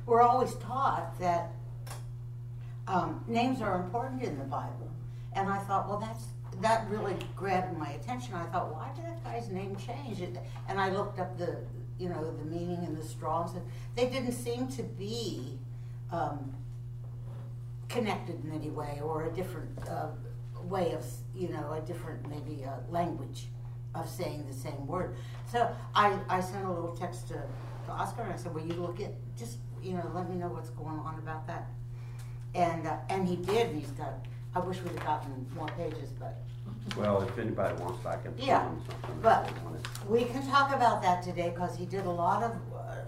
we're always taught that names are important in the Bible. And I thought, well, that really grabbed my attention. I thought, why did that guy's name change? And I looked up the meaning in the Strongs, and they didn't seem to be connected in any way, or a different way of, a different maybe language of saying the same word. So I sent a little text to Oscar, and I said, will you look at, just, let me know what's going on about that. And he did, and he's got, I wish we'd have gotten more pages, but. Well, if anybody wants, I can put Yeah, on something. but we can talk about that today, because he did a lot of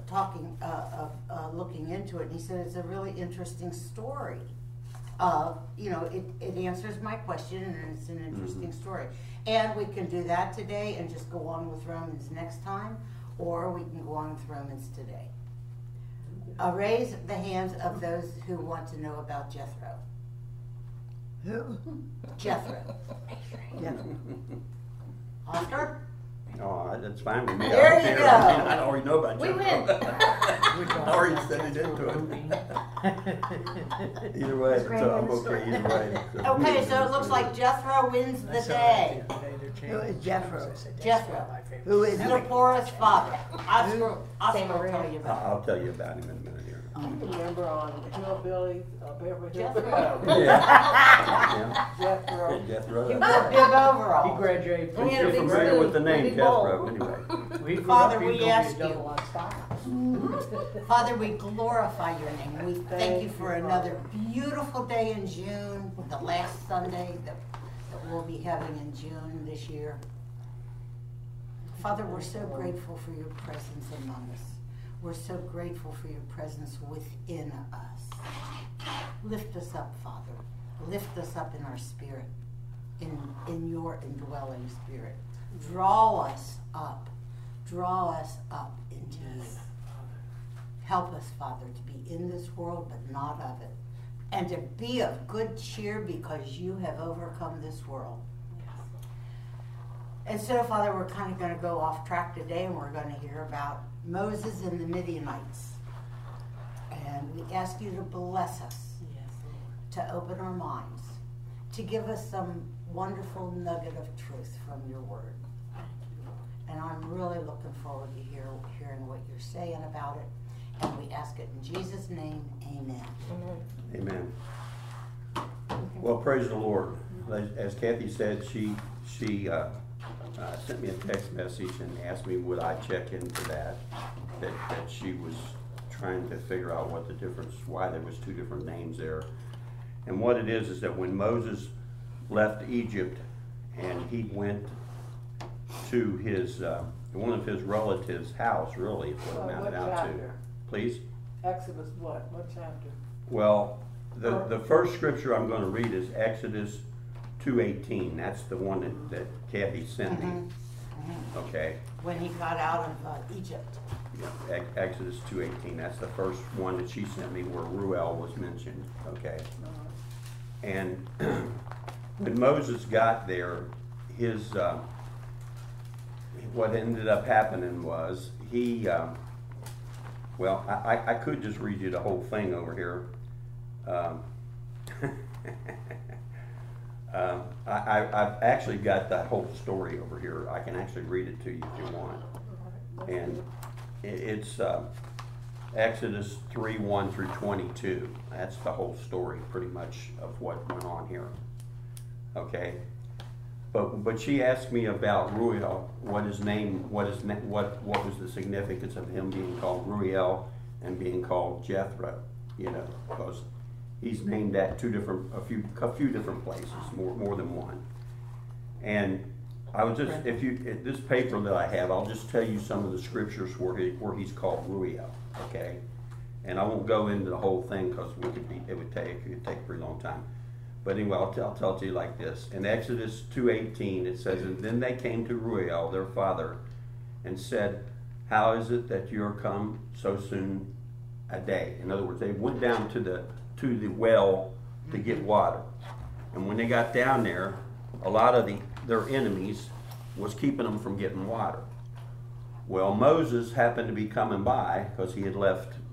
looking into it, and he said it's a really interesting story. It answers my question, and it's an interesting story. And we can do that today and just go on with Romans next time, or we can go on with Romans today. Raise the hands of those who want to know about Jethro. Who? Jethro. Oscar? Oh, that's fine with me. There I don't you care. go. I already know about We you. win. I already sent it into it. Either way, so I'm okay either way. Okay, so it looks like Jethro wins the day. Who is Jethro? Jethro. Who is Zipporah's father. Oscar will tell you about I'll tell you about him in a minute here. You remember on Hillbilly, Beverly Jethro. Hillbilly? Yeah. Jethro. Jethro. He wore a big overall. He graduated from We had a You're big familiar spoon, with the name big bowl. Jethro, anyway. We grew Father, up, he we was gonna be a ask you. double on style. Father, we glorify your name. We thank you for another beautiful day in June, the last Sunday that we'll be having in June this year. Father, we're so grateful for your presence among us. We're so grateful for your presence within us. Lift us up, Father. Lift us up in our spirit, in your indwelling spirit. Draw us up. Draw us up into you. Help us, Father, to be in this world, but not of it. And to be of good cheer, because you have overcome this world. And so, Father, we're kind of going to go off track today, and we're going to hear about Moses and the Midianites. And we ask you to bless us, to open our minds, to give us some wonderful nugget of truth from your word. And I'm really looking forward to hearing what you're saying about it. And we ask it in Jesus' name, amen. Amen. Well, praise the Lord. As Kathy said, she sent me a text message and asked me would I check into that she was trying to figure out what the difference, why there was two different names there. And what it is that when Moses left Egypt and he went to his one of his relatives' house, really, is what it amounted out to. Please? Exodus what? What chapter? Well, the first scripture I'm going to read is Exodus 2:18. That's the one that Kathy sent me. Okay. When he got out of Egypt. Yeah, Exodus 2:18. That's the first one that she sent me where Ruel was mentioned. Okay. And when Moses got there, his what ended up happening was he. Well, I could just read you the whole thing over here. I've actually got that whole story over here. I can actually read it to you if you want. And it's Exodus 3:1 through 22. That's the whole story, pretty much, of what went on here. Okay. But she asked me about Ruel, what his name, what was the significance of him being called Ruel and being called Jethro, because he's named at a few different places, more than one. And I was just, this paper that I have, I'll just tell you some of the scriptures where he's called Ruel, okay? And I won't go into the whole thing because it would take a pretty long time. But anyway, I'll tell it to you like this. In Exodus 2:18, it says, "And then they came to Ruel, their father, and said, 'How is it that you are come so soon a day?'" In other words, they went down to the well to get water. And when they got down there, a lot of their enemies was keeping them from getting water. Well, Moses happened to be coming by because he had left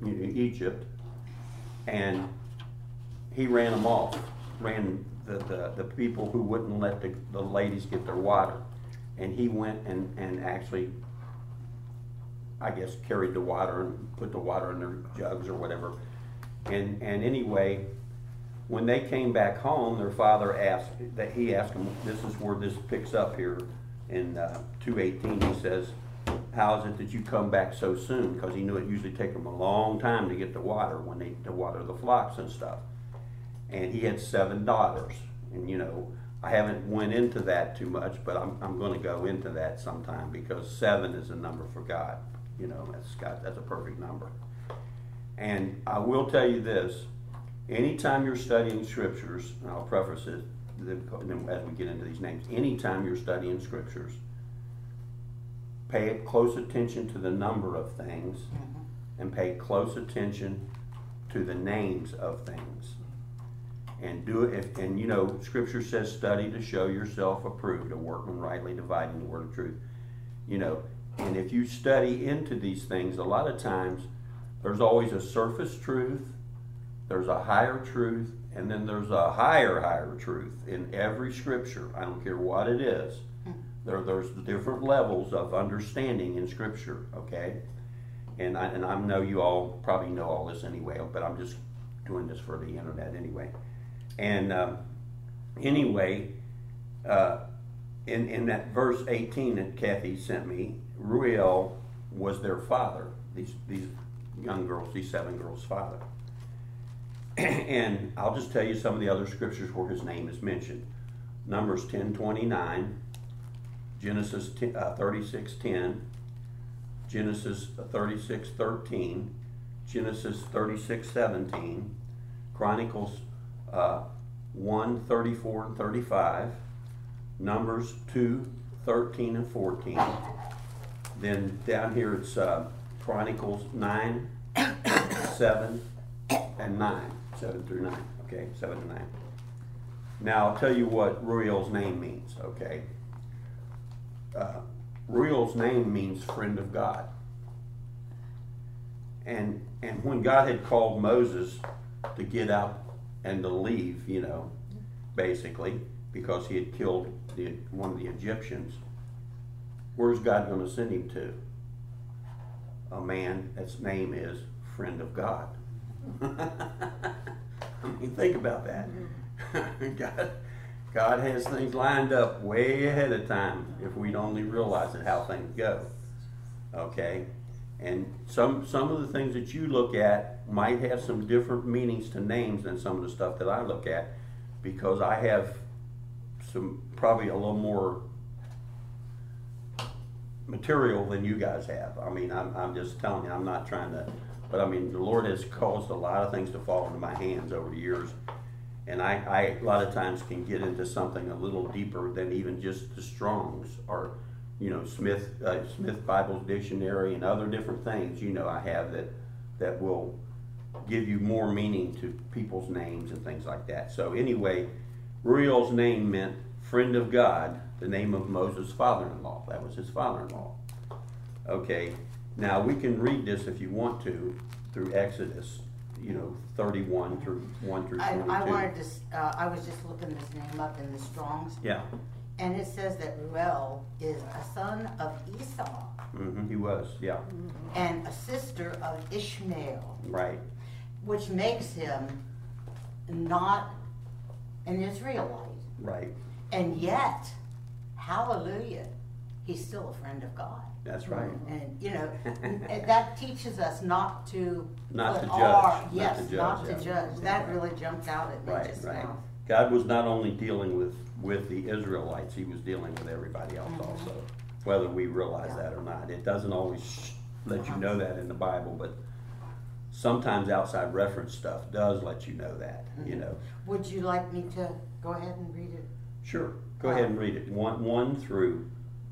Egypt, and he ran them off, ran the people who wouldn't let the ladies get their water. And he went and actually, I guess, carried the water and put the water in their jugs or whatever. And anyway, when they came back home, their father asked them, this is where this picks up here in 2:18. He says, how is it that you come back so soon? Because he knew it usually take them a long time to get the water to water the flocks and stuff. And he had 7 daughters. And you know, I haven't went into that too much, but I'm going to go into that sometime, because 7 is a number for God. You know, that's a perfect number. And I will tell you this, anytime you're studying scriptures, and I'll preface it as we get into these names, anytime you're studying scriptures, pay close attention to the number of things, and pay close attention to the names of things. And do it, and you know, scripture says, study to show yourself approved, a workman rightly dividing the word of truth. You know, and if you study into these things, a lot of times, there's always a surface truth, there's a higher truth, and then there's a higher truth in every scripture. I don't care what it is. There's different levels of understanding in scripture, okay? And I know you all probably know all this anyway, but I'm just doing this for the internet anyway. And anyway, in that verse 18 that Kathy sent me, Ruel was their father, these young girls, these 7 girls' father. And I'll just tell you some of the other scriptures where his name is mentioned. Numbers 10:29, Genesis 36:10, Genesis 36:13, Genesis 36:17, Chronicles 1:34 and 35, Numbers 2:13 and 14. Then down here it's Chronicles 9, 7, and 9, 7 through 9. Okay, 7 to 9. Now I'll tell you what Ruel's name means. Okay, Ruel's name means friend of God. And when God had called Moses to get out and to leave, you know, basically, because he had killed one of the Egyptians, where's God going to send him to? A man that's name is friend of God. I mean, think about that. God has things lined up way ahead of time if we'd only realize it, how things go. Okay? And some of the things that you look at might have some different meanings to names than some of the stuff that I look at, because I have some probably a little more material than you guys have. I mean, I'm just telling you, I'm not trying to, but I mean, the Lord has caused a lot of things to fall into my hands over the years. And I a lot of times can get into something a little deeper than even just the Strong's or, you know, Smith Bible's Dictionary and other different things, you know, I have that will give you more meaning to people's names and things like that. So anyway, Ruel's name meant friend of God, the name of Moses' father-in-law. That was his father-in-law. Okay, now we can read this if you want to through Exodus, you know, 31 through 1 through 22. I wanted to, I was just looking this name up in the Strong's. Yeah. And it says that Ruel is a son of Esau. Mm-hmm, he was, yeah. And a sister of Ishmael. Right. Which makes him not an Israelite. Right. And yet, hallelujah, he's still a friend of God. That's right. And you know, and that teaches us not to Not put to judge. our, Not yes, to judge, not yeah. to judge. That really jumped out at me Right, just right. now. God was not only dealing with the Israelites, he was dealing with everybody else also, whether we realize that or not. It doesn't always let you know that in the Bible, but sometimes outside reference stuff does let you know that, you know. Would you like me to go ahead and read it? Sure, go ahead and read it. 1 through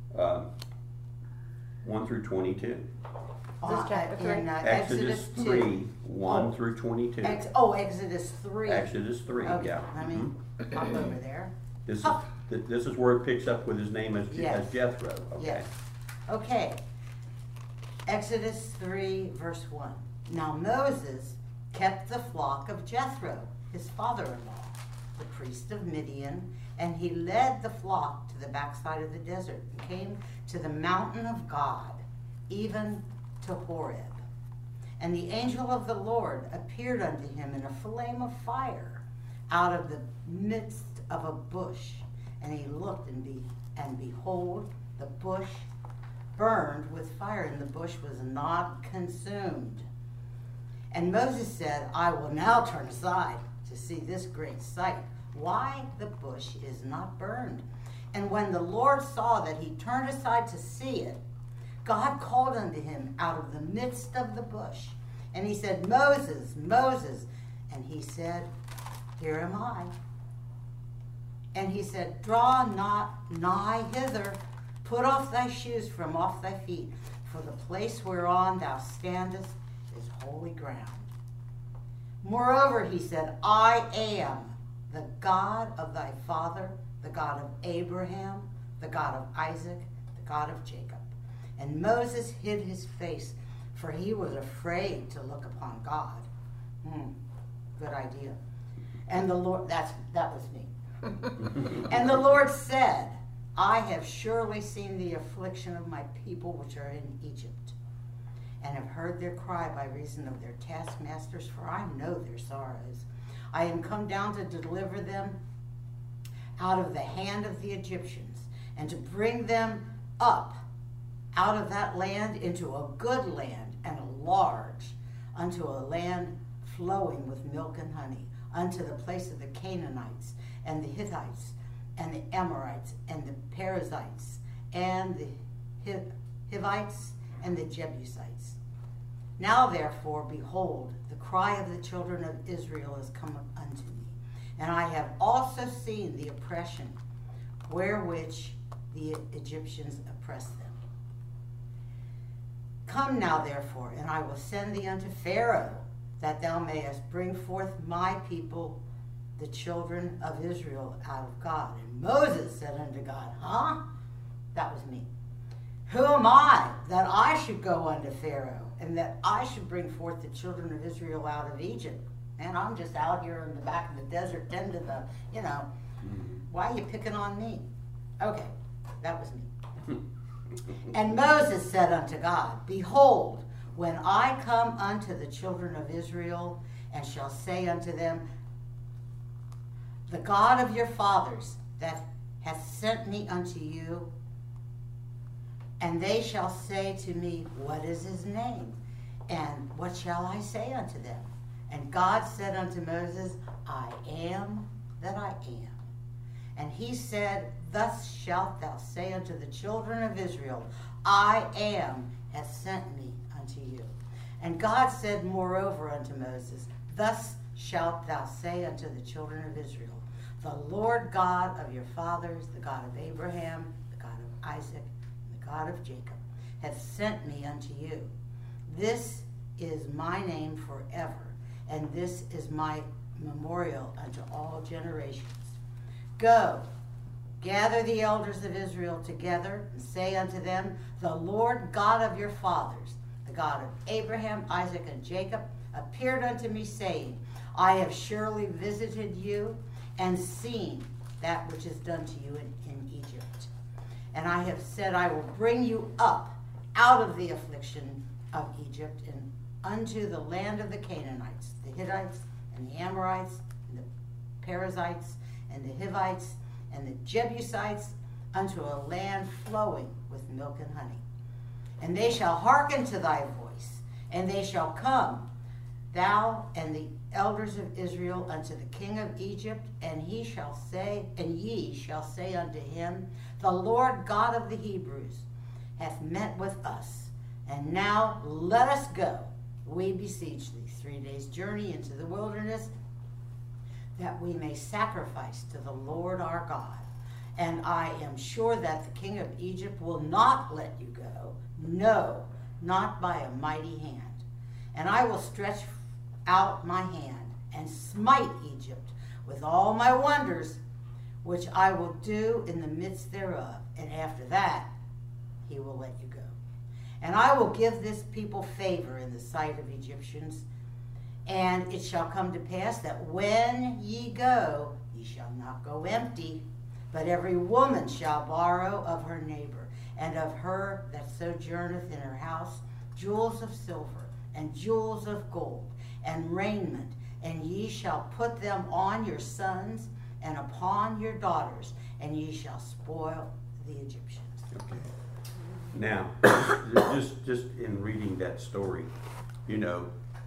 22. chapter 3? In Exodus 2. 3, 1 through 22. Exodus 3. Exodus 3, Okay, yeah. let me pop over there. This is where it picks up with his name as Yes. Jethro. Okay. Yes. Okay. Exodus 3, verse 1. Now Moses kept the flock of Jethro, his father-in-law, the priest of Midian, and he led the flock to the backside of the desert and came to the mountain of God, even to Horeb. And the angel of the Lord appeared unto him in a flame of fire out of the midst of a bush. And he looked, and behold, the bush burned with fire, and the bush was not consumed. And Moses said, I will now turn aside to see this great sight, why the bush is not burned. And when the Lord saw that he turned aside to see it, God called unto him out of the midst of the bush. And he said, Moses, Moses. And he said, Here am I. And he said, Draw not nigh hither. Put off thy shoes from off thy feet, for the place whereon thou standest is holy ground. Moreover, he said, I am the God of thy father, the God of Abraham, the God of Isaac, the God of Jacob. And Moses hid his face, for he was afraid to look upon God. Good idea. And the Lord, that was me. And the Lord said, I have surely seen the affliction of my people which are in Egypt, and have heard their cry by reason of their taskmasters, for I know their sorrows. I am come down to deliver them out of the hand of the Egyptians, and to bring them up out of that land into a good land, and a large, unto a land flowing with milk and honey, unto the place of the Canaanites, and the Hittites, and the Amorites, and the Perizzites, and the Hivites, and the Jebusites. Now therefore, behold, the cry of the children of Israel is come unto me, and I have also seen the oppression wherewith the Egyptians oppress them. Come now therefore, and I will send thee unto Pharaoh, that thou mayest bring forth my people, the children of Israel, out of God. And Moses said unto God, That was me. Who am I that I should go unto Pharaoh, and that I should bring forth the children of Israel out of Egypt? And I'm just out here in the back of the desert tending the, why are you picking on me? Okay, that was me. And Moses said unto God, Behold, when I come unto the children of Israel, and shall say unto them, The God of your fathers that hath sent me unto you, and they shall say to me, What is his name? And what shall I say unto them? And God said unto Moses, I am that I am. And he said, Thus shalt thou say unto the children of Israel, I am hath sent me unto you. And God said moreover unto Moses, Thus shalt thou say unto the children of Israel, The Lord God of your fathers, the God of Abraham, the God of Isaac, and the God of Jacob, hath sent me unto you. This is my name forever, and this is my memorial unto all generations. Go, gather the elders of Israel together, and say unto them, The Lord God of your fathers, the God of Abraham, Isaac, and Jacob, appeared unto me, saying, I have surely visited you, and seen that which is done to you in Egypt. And I have said, I will bring you up out of the affliction of Egypt, and unto the land of the Canaanites, the Hittites, and the Amorites, and the Perizzites, and the Hivites, and the Jebusites, unto a land flowing with milk and honey. And they shall hearken to thy voice, and they shall come, thou and the elders of Israel, unto the king of Egypt, and ye shall say unto him, The Lord God of the Hebrews hath met with us, and now let us go, we beseech thee, 3 days' journey into the wilderness, that we may sacrifice to the Lord our God. And I am sure that the king of Egypt will not let you go, no, not by a mighty hand. And I will stretch out my hand and smite Egypt with all my wonders, which I will do in the midst thereof. And after that, he will let you go. And I will give this people favor in the sight of Egyptians. And it shall come to pass that when ye go, ye shall not go empty, but every woman shall borrow of her neighbor, and of her that sojourneth in her house, jewels of silver, and jewels of gold, and raiment, and ye shall put them on your sons and upon your daughters, and ye shall spoil the Egyptians. Okay. Now, just in reading that story, you know,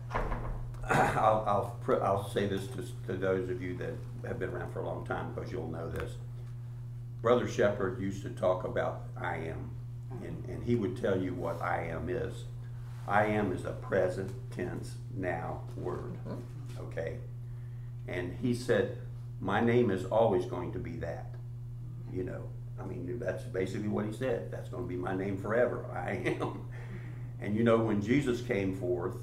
I'll say this to those of you that have been around for a long time, because you'll know this. Brother Shepherd used to talk about I am, and he would tell you what I am is. I am is a present tense now word, okay? And he said, my name is always going to be that, you know. I mean, that's basically what he said. That's going to be my name forever. I am. And you know, when Jesus came forth,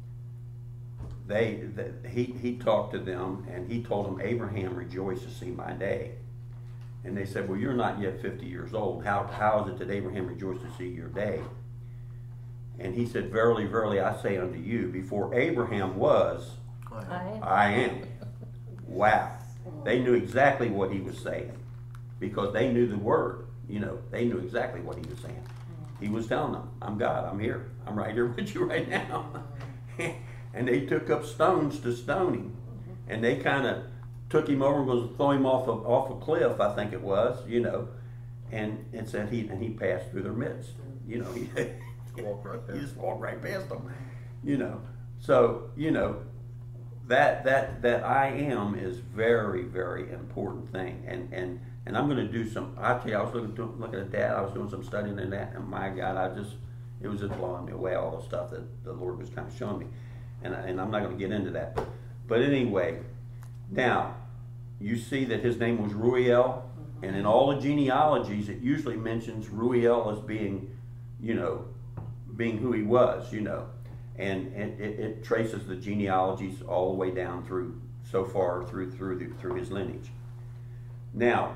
he talked to them and he told them, Abraham rejoiced to see my day. And they said, well, you're not yet 50 years old. How is it that Abraham rejoiced to see your day? And he said, verily, verily, I say unto you, before Abraham was, I am. Wow. They knew exactly what he was saying, because they knew the word. You know, they knew exactly what he was saying. He was telling them, I'm God, I'm here. I'm right here with you right now. And they took up stones to stone him. And they kind of took him over and was throw him off a cliff, I think it was, you know. And it said he passed through their midst. You know, he just walked right past them. You know. So, you know, that I am is very, very important thing. And I'm going to do some, I tell you, I was looking at that, I was doing some studying in that, and my God, it was just blowing me away, all the stuff that the Lord was kind of showing me. And I'm not going to get into that. But anyway, now, you see that his name was Ruiel, and in all the genealogies, it usually mentions Ruiel as being, you know, being who he was, you know. And it traces the genealogies all the way down through, so far through his lineage. Now,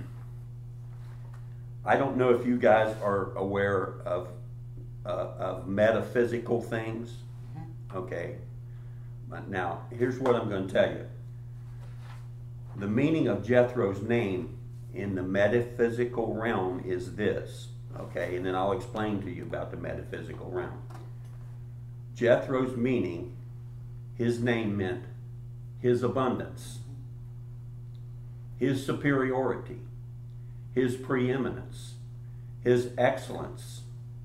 I don't know if you guys are aware of metaphysical things, okay? But now, here's what I'm going to tell you. The meaning of Jethro's name in the metaphysical realm is this, okay? And then I'll explain to you about the metaphysical realm. Jethro's meaning, his name meant his abundance, his superiority, his preeminence, his excellence.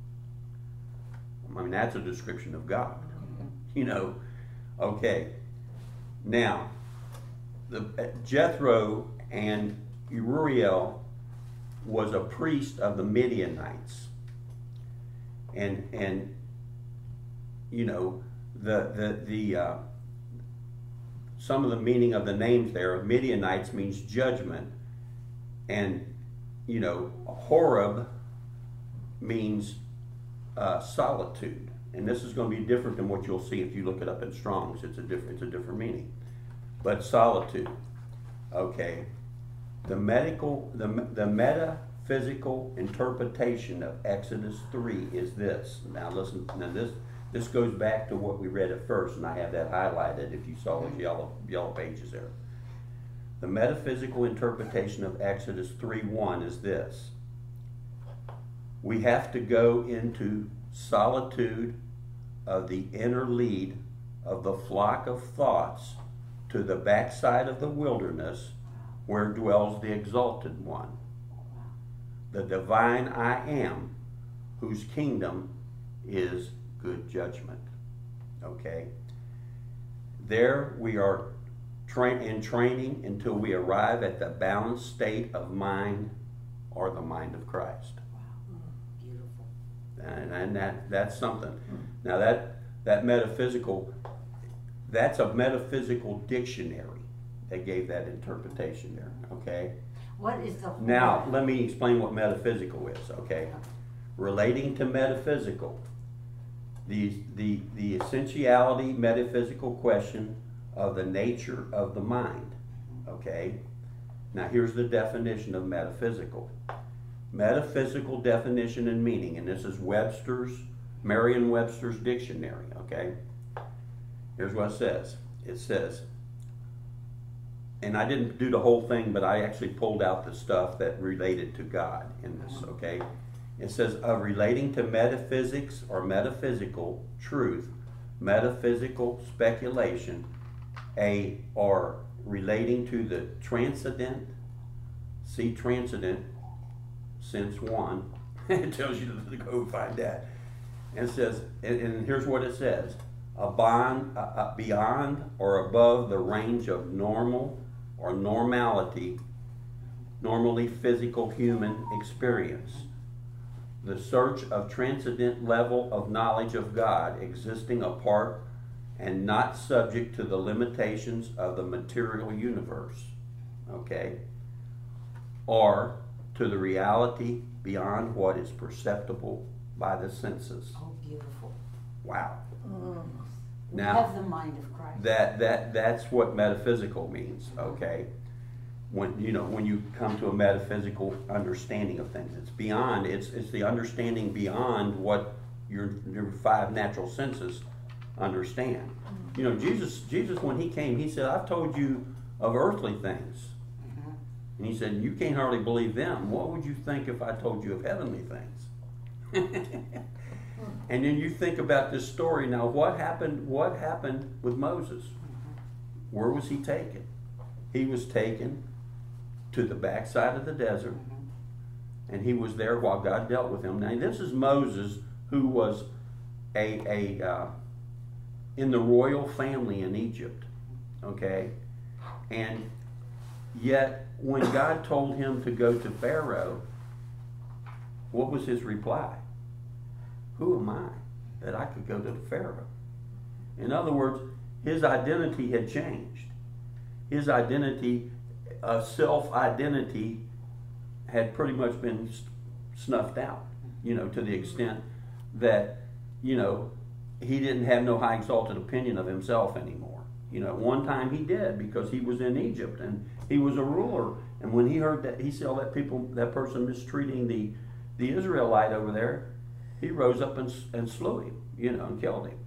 I mean, that's a description of God, you know. Okay, now, Jethro and Uriel was a priest of the Midianites, and you know, some of the meaning of the names there. Midianites means judgment, and you know, Horeb means solitude. And this is going to be different than what you'll see if you look it up in Strong's. It's a different meaning. But solitude, okay. The metaphysical interpretation of Exodus 3 is this. Now listen. Now this goes back to what we read at first, and I have that highlighted. If you saw those yellow pages there. The metaphysical interpretation of Exodus 3:1 is this. We have to go into solitude of the inner lead of the flock of thoughts to the backside of the wilderness where dwells the exalted one, the divine I am, whose kingdom is good judgment. Okay? There we are in training until we arrive at the balanced state of mind, or the mind of Christ. And that's something. Now that metaphysical, that's a metaphysical dictionary that gave that interpretation there, okay? What is the... Now, let me explain what metaphysical is, okay? Relating to metaphysical, the essentiality metaphysical question of the nature of the mind, okay? Now here's the definition of metaphysical. metaphysical definition and meaning, and this is Merriam-Webster's dictionary, okay? Here's what it says. It says, and I didn't do the whole thing, but I actually pulled out the stuff that related to God in this, okay? It says, of relating to metaphysics or metaphysical truth, metaphysical speculation, or relating to the transcendent, see transcendent, sense one, it tells you to go find that. And it says, and here's what it says, beyond or above the range of normal or normally physical human experience. The search of transcendent level of knowledge of God existing apart and not subject to the limitations of the material universe, okay? Or to the reality beyond what is perceptible by the senses. Oh, beautiful. Wow. We Now, have the mind of Christ. that's what metaphysical means, okay? When you come to a metaphysical understanding of things, it's beyond. It's the understanding beyond what your five natural senses understand. You know, Jesus when he came, he said, "I've told you of earthly things," and he said, "You can't hardly believe them. What would you think if I told you of heavenly things?" And then you think about this story. Now, what happened with Moses? Where was he taken? He was taken to the backside of the desert, and he was there while God dealt with him. Now, this is Moses, who was in the royal family in Egypt, okay? And yet, when God told him to go to Pharaoh, what was his reply? Who am I that I could go to the Pharaoh? In other words, his identity had changed. His identity, self-identity, had pretty much been snuffed out, to the extent that, he didn't have no high exalted opinion of himself anymore. At one time he did, because he was in Egypt and he was a ruler. And when he heard that, he saw that person mistreating the Israelite over there, he rose up and slew him, and killed him,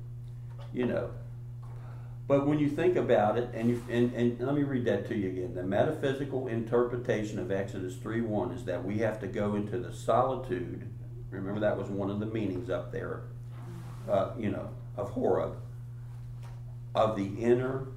But when you think about it, and let me read that to you again. The metaphysical interpretation of Exodus 3:1 is that we have to go into the solitude. Remember, that was one of the meanings up there, of Horeb, of the inner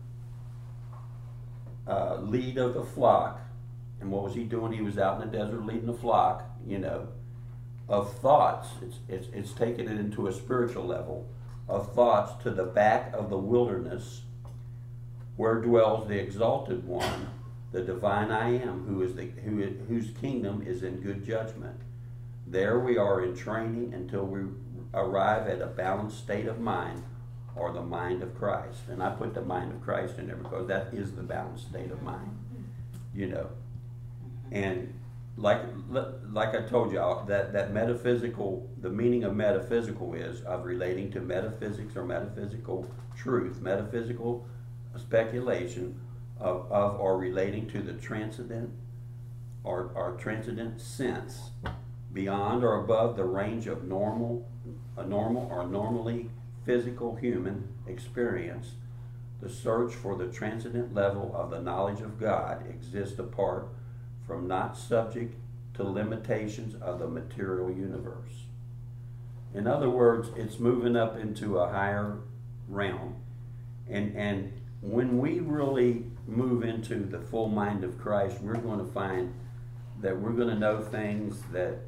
lead of the flock. And what was he doing? He was out in the desert leading the flock, of thoughts. It's taken it into a spiritual level of thoughts to the back of the wilderness, where dwells the exalted one, the divine I am, whose kingdom is in good judgment. There we are in training until we arrive at a balanced state of mind, or the mind of Christ. And I put the mind of Christ in there because that is the balanced state of mind, And like I told y'all, that metaphysical, the meaning of metaphysical is of relating to metaphysics or metaphysical truth, metaphysical speculation of or relating to the transcendent or transcendent sense beyond or above the range of normal or normally physical human experience. The search for the transcendent level of the knowledge of God exists apart from, not subject to limitations of the material universe. In other words, it's moving up into a higher realm. And when we really move into the full mind of Christ, we're going to find that we're going to know things that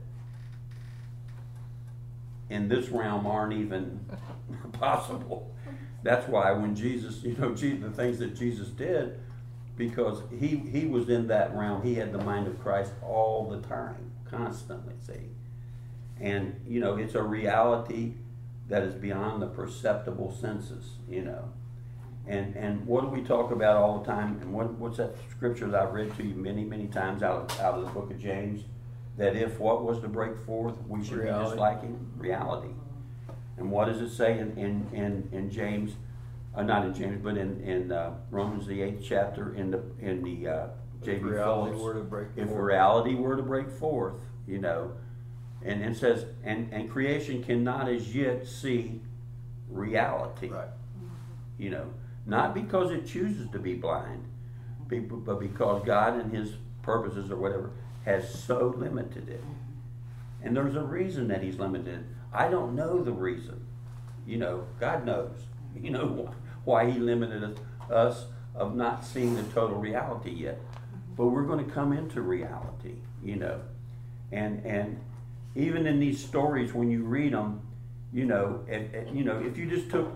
in this realm aren't even possible. That's why when Jesus, the things that Jesus did, because he was in that realm, he had the mind of Christ all the time, constantly, see. And, it's a reality that is beyond the perceptible senses, And what do we talk about all the time? And what's that scripture that I've read to you many, many times out of the book of James? That if what was to break forth, we should be just like him? Reality. And what does it say in James? Not in James, but in Romans the 8th chapter in the J.B. Phillips. If reality were to break forth, you know. And it says, and creation cannot as yet see reality. Right. You know, not because it chooses to be blind, but because God and His purposes or whatever has so limited it. And there's a reason that He's limited it. I don't know the reason. You know, God knows. You know why He limited us of not seeing the total reality yet. But we're going to come into reality, you know. And even in these stories, when you read them, you know, you know, if you just took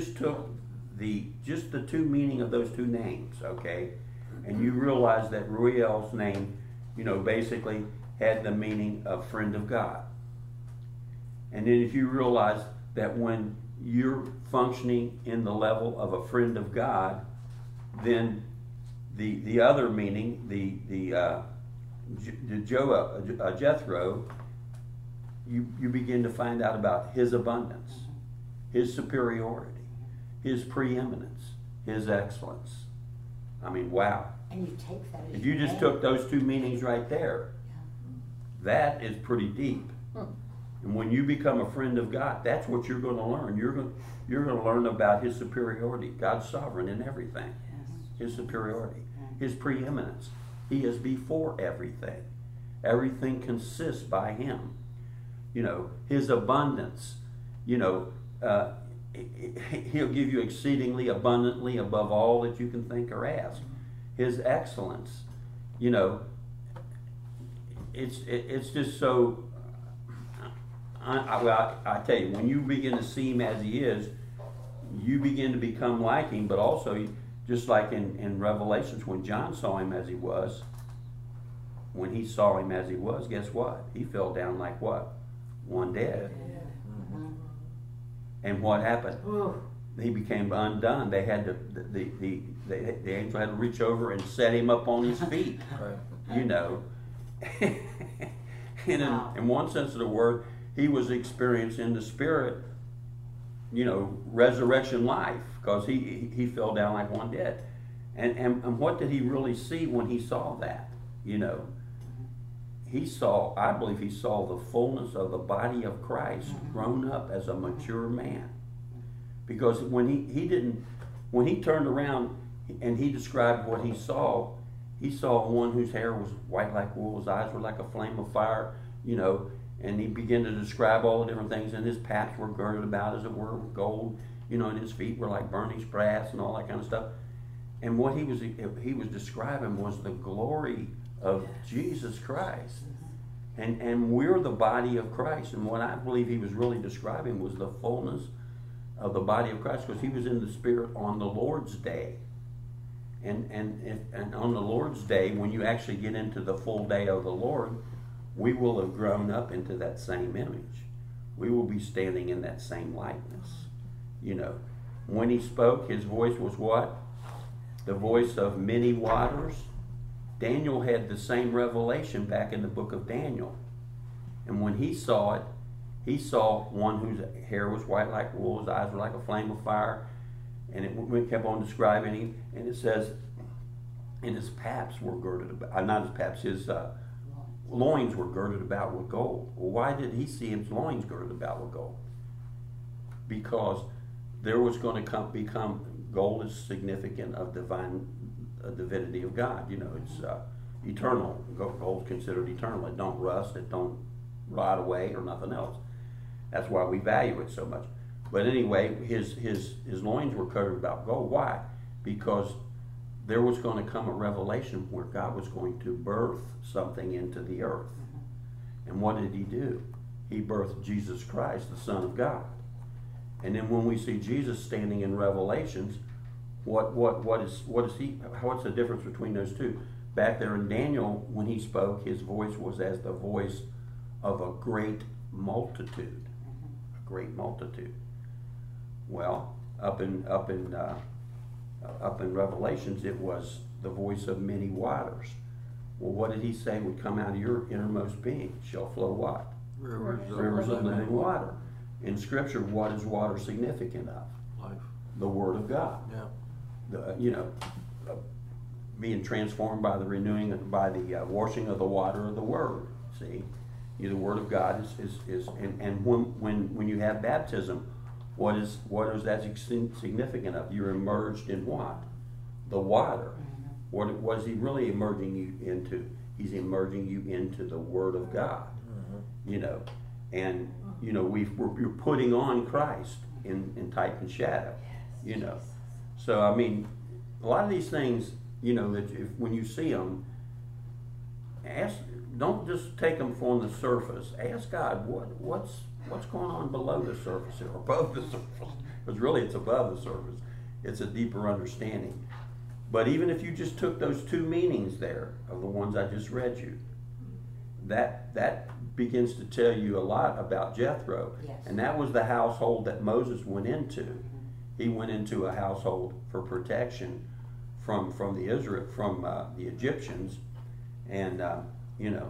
the two meaning of those two names, okay, and you realize that Ruel's name, you know, basically had the meaning of friend of God. And then if you realize that when you're functioning in the level of a friend of God, then the other meaning, Jethro, you begin to find out about his abundance, his superiority, his preeminence, his excellence. I mean, wow. And you take that as If you your just name. took those two meanings right there, that is pretty deep. And when you become a friend of God, that's what you're going to learn. You're going to learn about His superiority, God's sovereign in everything, His superiority, His preeminence. He is before everything. Everything consists by Him. You know, His abundance. You know, He'll give you exceedingly abundantly above all that you can think or ask. His excellence. You know, it's just so. I tell you, when you begin to see Him as He is, you begin to become like Him. But also, just like in Revelations, when John saw Him as He was, when he saw Him as He was, guess what? He fell down like what? One dead. And what happened? He became undone. They had the angel had to reach over and set him up on his feet. Right. You know. And in one sense of the word, he was experiencing the spirit, you know, resurrection life, because he fell down like one dead. And what did he really see when he saw that? You know, I believe he saw the fullness of the body of Christ grown up as a mature man. Because when he turned around and he described what he saw one whose hair was white like wool, his eyes were like a flame of fire, you know, and he began to describe all the different things, and his paps were girded about, as it were, with gold, you know, and his feet were like burnished brass and all that kind of stuff. And what he was describing was the glory of Jesus Christ. And we're the body of Christ. And what I believe he was really describing was the fullness of the body of Christ, because he was in the Spirit on the Lord's day. And on the Lord's day, when you actually get into the full day of the Lord, we will have grown up into that same image. We will be standing in that same likeness. You know, when he spoke, his voice was what? The voice of many waters. Daniel had the same revelation back in the book of Daniel. And when he saw it, he saw one whose hair was white like wool, his eyes were like a flame of fire, and it kept on describing him, and it says, and his paps were girded about, not his paps, his loins were girded about with gold. Well, why did he see his loins girded about with gold? Because there was going to become, gold is significant of divinity of God. You know, it's eternal. Gold's considered eternal. It don't rust, it don't rot away or nothing else. That's why we value it so much. But anyway, his loins were covered about gold. Why? Because there was going to come a revelation where God was going to birth something into the earth. And what did he do? He birthed Jesus Christ, the Son of God. And then when we see Jesus standing in Revelations, what's the difference between those two? Back there in Daniel, when he spoke, his voice was as the voice of a great multitude. A great multitude. Well, up in Revelations, it was the voice of many waters. Well, what did he say would come out of your innermost being? Shall flow what? Rivers of living water. In Scripture, what is water significant of? Life. The Word of God. Yeah. Being transformed by the renewing, by the washing of the water of the Word. See, The Word of God is and when you have baptism, what is that significant of? You're immersed in what? The water. What is he really immersing you into? He's immersing you into the Word of God. You know, and you know you're putting on Christ in type and shadow. You know, so I mean, a lot of these things, you know, that when you see them, don't just take them from the surface. Ask God what's going on below the surface or above the surface. Because really, it's above the surface. It's a deeper understanding. But even if you just took those two meanings there of the ones I just read you, that begins to tell you a lot about Jethro. Yes. And that was the household that Moses went into. He went into a household for protection from the Egyptians, and you know,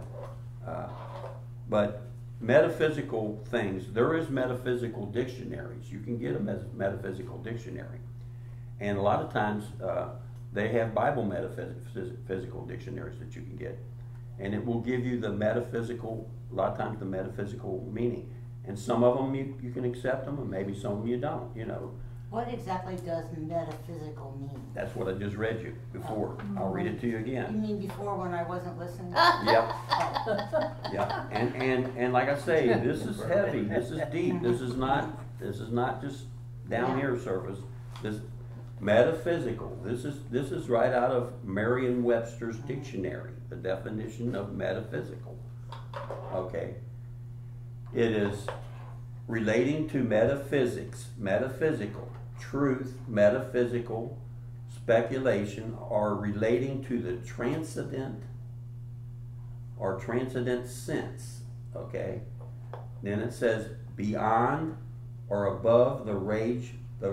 but metaphysical things. There is metaphysical dictionaries. You can get a metaphysical dictionary, and a lot of times they have Bible metaphysical dictionaries that you can get, and it will give you the metaphysical. A lot of times the metaphysical meaning, and some of them you can accept them, and maybe some of them you don't. You know. What exactly does metaphysical mean? That's what I just read you before. I'll read it to you You again. mean before when I wasn't listening? Yep. Yeah. And like I say, this is heavy. This is deep. This is not just down here surface. This metaphysical. This is right out of Merriam-Webster's dictionary. The definition of metaphysical. Okay. It is relating to metaphysics, metaphysical, truth, metaphysical, speculation, or relating to the transcendent or transcendent sense. Okay? Then it says beyond or above the range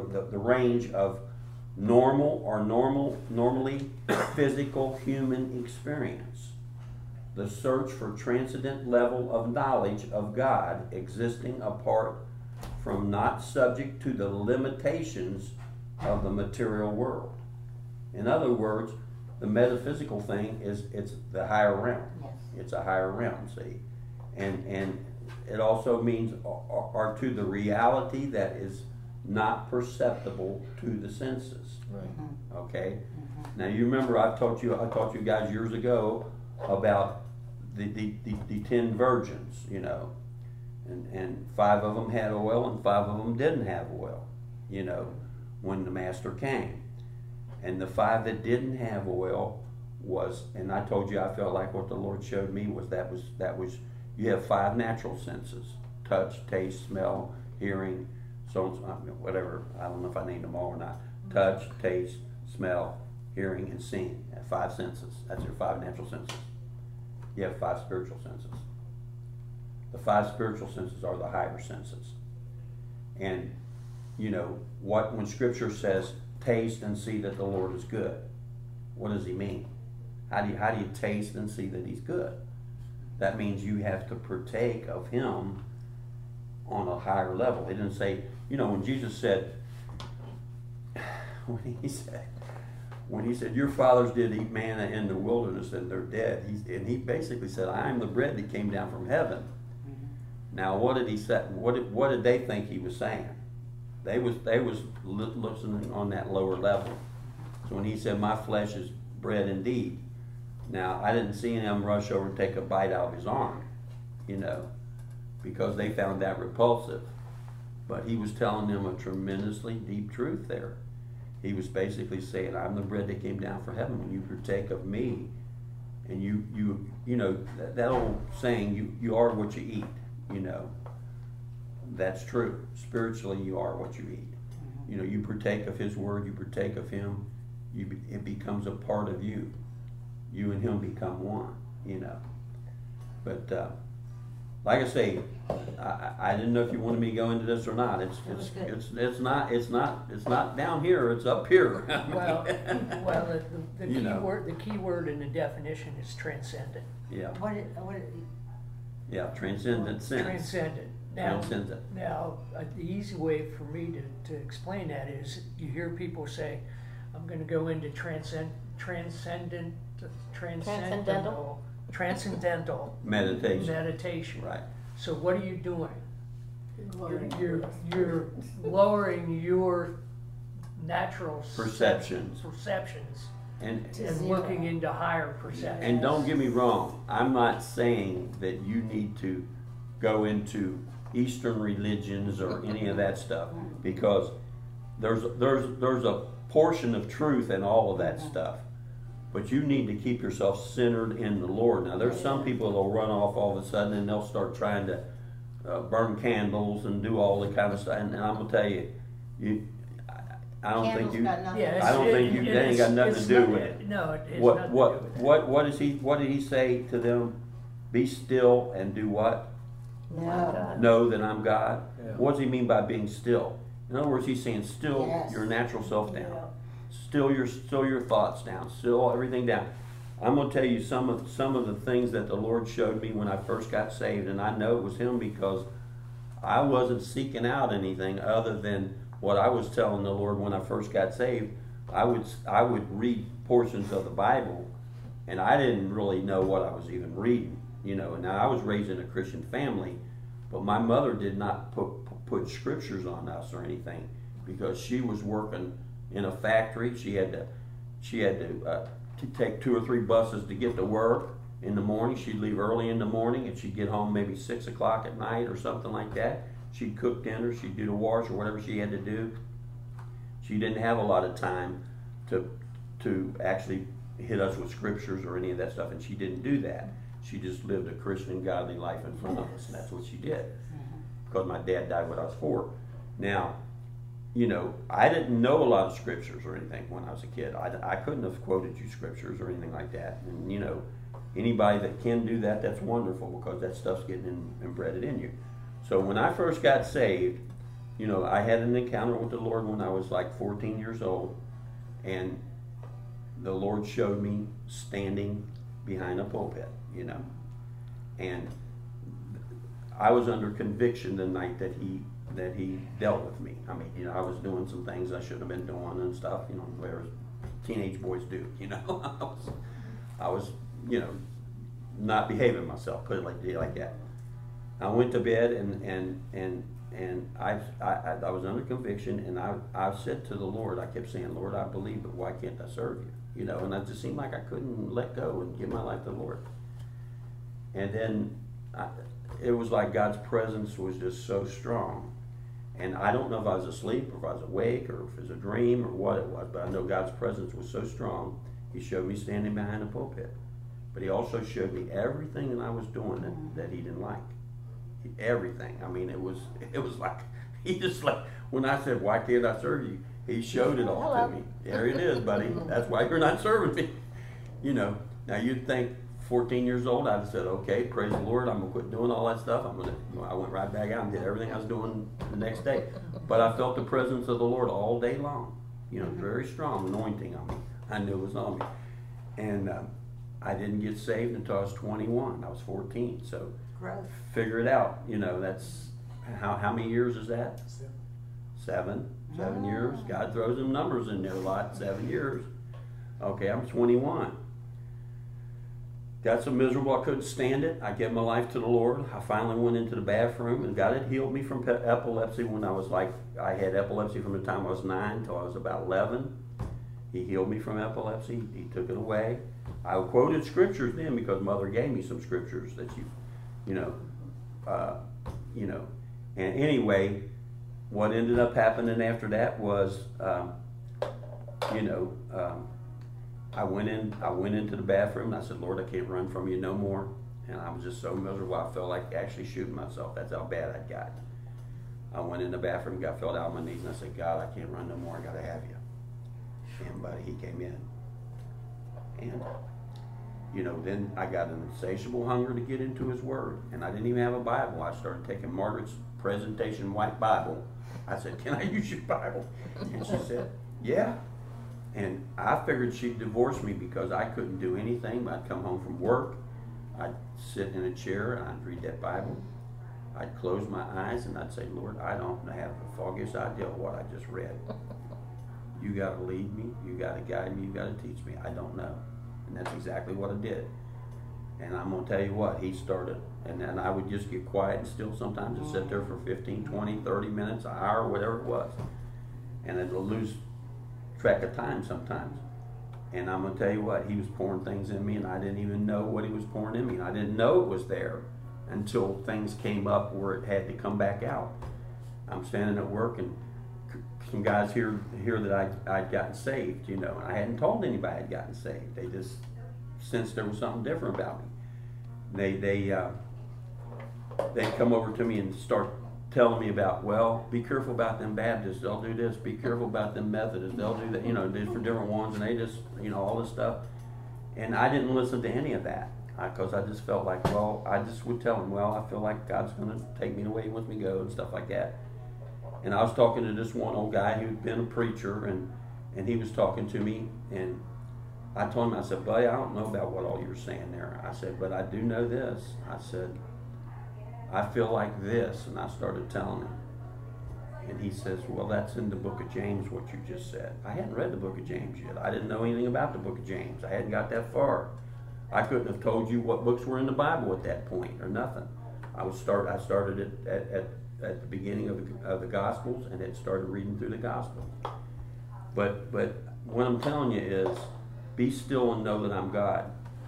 of normal or normally physical human experience. The search for transcendent level of knowledge of God existing apart from, not subject to the limitations of the material world. In other words, the metaphysical thing it's the higher realm. Yes. It's a higher realm, see. And it also means or to the reality that is not perceptible to the senses. Right. Okay? Now you remember I taught you guys years ago about the 10 virgins, you know, and 5 of them had oil and 5 of them didn't have oil, you know, when the master came. And the 5 that didn't have oil was, and I told you I felt like what the Lord showed me was that was you have 5 natural senses: touch, taste, smell, hearing, so whatever. I don't know if I named them all or not. Touch, taste, smell, hearing, and seeing. 5 senses. That's your 5 natural senses. You have 5 spiritual senses. The 5 spiritual senses are the higher senses. And you know when Scripture says, "Taste and see that the Lord is good," what does He mean? How do you taste and see that He's good? That means you have to partake of Him on a higher level. It didn't say, you know, when Jesus said, when he said, "Your fathers did eat manna in the wilderness and they're dead," he basically said, "I am the bread that came down from heaven." Now, what did he say? What did they think he was saying? They was listening on that lower level. So when he said, "My flesh is bread indeed," now I didn't see them rush over and take a bite out of his arm, you know, because they found that repulsive. But he was telling them a tremendously deep truth there. He was basically saying, "I'm the bread that came down from heaven. When you partake of me," and you know that old saying, you are what you eat. You know, that's true. Spiritually, you are what you eat. You know, you partake of His Word, you partake of Him, it becomes a part of you. You and Him become one, you know. But like I say, I didn't know if you wanted me to go into this or not. It's not down here. It's up here. Well, the key word in the definition is transcendent. Yeah. What Yeah, transcendent sense. Transcendent. Now, Transcendent. The easy way for me to explain that is you hear people say, "I'm going to go into transcendental transcendental meditation. meditation. Right. So what are you doing? You're lowering your natural Perceptions. perceptions And and looking into higher perceptions. And don't get me wrong, I'm not saying that you need to go into Eastern religions or any of that stuff, because there's a portion of truth in all of that stuff. But you need to keep yourself centered in the Lord. Now, there's some people that'll run off all of a sudden and they'll start trying to burn candles and do all the kind of stuff. And I'm gonna tell you, I don't think Candles you. got nothing. Yeah, I don't think you. That ain't got nothing to do with it. No, it has What nothing to do with it. what is he? What did he say to them? Be still and do what? No. Know that I'm God. Yeah. What does he mean by being still? In other words, he's saying still Yes. your natural self down, still your thoughts down, still everything down. I'm gonna tell you some of the things that the Lord showed me when I first got saved, and I know it was Him because I wasn't seeking out anything other than what I was telling the Lord when I first got saved. I would read portions of the Bible, and I didn't really know what I was even reading. You know, and I was raised in a Christian family, but my mother did not put scriptures on us or anything because she was working in a factory. She had to take 2 or 3 buses to get to work in the morning. She'd leave early in the morning and she'd get home maybe 6 o'clock at night or something like that. She'd cook dinner, she'd do the wash or whatever she had to do. She didn't have a lot of time to actually hit us with scriptures or any of that stuff, and she didn't do that. She just lived a Christian, godly life in front of us, and that's what she did. Because my dad died when I was 4. Now, you know, I didn't know a lot of scriptures or anything when I was a kid. I couldn't have quoted you scriptures or anything like that. And, you know, anybody that can do that, that's wonderful because that stuff's getting embedded in you. So when I first got saved, you know, I had an encounter with the Lord when I was like 14 years old. And the Lord showed me standing behind a pulpit, you know. And I was under conviction the night that he dealt with me. I mean, you know, I was doing some things I shouldn't have been doing and stuff, you know, where teenage boys do, you know. I was, you know, not behaving myself, put it like that. I went to bed and I was under conviction, and I said to the Lord, I kept saying, Lord, I believe, but why can't I serve you? You know, and it just seemed like I couldn't let go and give my life to the Lord. And then it was like God's presence was just so strong. And I don't know if I was asleep or if I was awake or if it was a dream or what it was, but I know God's presence was so strong. He showed me standing behind the pulpit. But he also showed me everything that I was doing that he didn't like. Everything. I mean, it was like, he just like, when I said, why can't I serve you? He showed it all to me. There it is, buddy. That's why you're not serving me. You know, now you'd think 14 years old, I'd have said, okay, praise the Lord, I'm going to quit doing all that stuff. I went right back out and did everything I was doing the next day. But I felt the presence of the Lord all day long. You know, very strong anointing on me. I knew it was on me. And I didn't get saved until I was 21. I was 14. So Growth. figure it out. You know, that's, how many years is that? 7 years. God throws them numbers in there a lot. 7 years. Okay, I'm 21. Got so miserable I couldn't stand it. I gave my life to the Lord. I finally went into the bathroom, and God had healed me from epilepsy when I was I had epilepsy from the time I was 9 until I was about 11. He healed me from epilepsy. He took it away. I quoted scriptures then because Mother gave me some scriptures that you know. And anyway, what ended up happening after that was, I went into the bathroom and I said, Lord, I can't run from you no more. And I was just so miserable, I felt like actually shooting myself. That's how bad I got. I went in the bathroom, fell down on my knees, and I said, God, I can't run no more, I gotta have you. And buddy, he came in. And, you know, then I got an insatiable hunger to get into his word. And I didn't even have a Bible. I started taking Margaret's presentation white Bible. I said, can I use your Bible? And she said, yeah. And I figured she'd divorce me because I couldn't do anything. I'd come home from work, I'd sit in a chair, and I'd read that Bible. I'd close my eyes and I'd say, Lord, I don't have the foggiest idea of what I just read. You got to lead me, you got to guide me, you got to teach me. I don't know. And that's exactly what I did. And I'm going to tell you what, he started. And then I would just get quiet and still sometimes and sit there for 15, 20, 30 minutes, an hour, whatever it was. And I'd lose track of time sometimes. And I'm going to tell you what, he was pouring things in me and I didn't even know what he was pouring in me. And I didn't know it was there until things came up where it had to come back out. I'm standing at work and some guys hear that I'd gotten saved, you know, and I hadn't told anybody I'd gotten saved. They just sensed there was something different about me. They'd come over to me and start telling me about, well, be careful about them Baptists, they'll do this, be careful about them Methodists, they'll do that, you know, for different ones, and they just, you know, all this stuff. And I didn't listen to any of that, because I just felt like, well, I just would tell them, well, I feel like God's going to take me the way he wants me to go and stuff like that. And I was talking to this one old guy who'd been a preacher, and he was talking to me, and I told him, I said, buddy, I don't know about what all you're saying there. I said, but I do know this. I said, I feel like this. And I started telling him. And he says, well, that's in the book of James, what you just said. I hadn't read the book of James yet. I didn't know anything about the book of James. I hadn't got that far. I couldn't have told you what books were in the Bible at that point or nothing. I started it at the beginning of the Gospels and had started reading through the Gospels. But what I'm telling you is, be still and know that I'm God.